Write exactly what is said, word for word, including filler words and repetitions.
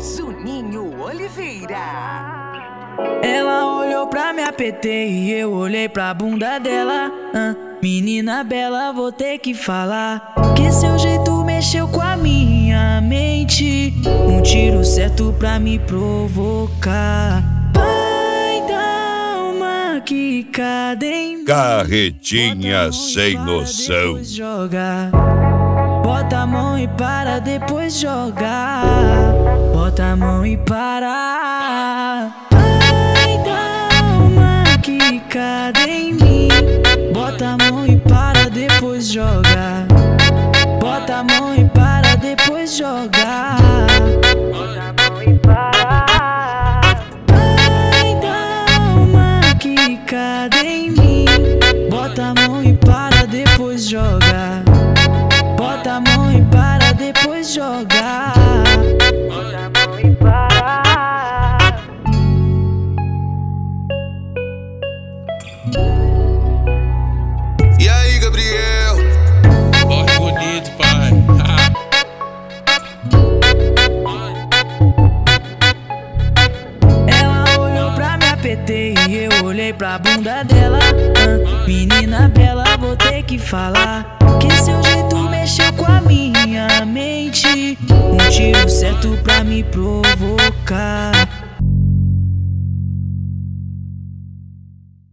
Juninho Oliveira. Ela olhou pra minha P T e eu olhei pra bunda dela. ah, Menina bela, vou ter que falar que seu jeito mexeu com a minha mente. Um tiro certo pra me provocar. Vai dar uma quicada em mim. Carretinha sem noção. Depois joga. Bota a mão e para, depois joga. Bota a mão e para. Vai dar uma quicada em mim. Bota a mão e para, depois joga. Bota a mão e para, depois joga. Bota a mão e para. Vai dar uma quicada em mim. Bota a mão e para, depois joga. Bota a mão e para, depois joga. Bota a mão e para. E aí, Gabriel? Corre bonito, pai. Ela olhou pra minha P T e eu olhei pra bunda dela. ah, Menina bela, vou ter que falar que seu jeito mexeu com a minha mente. Um tiro certo pra me provocar.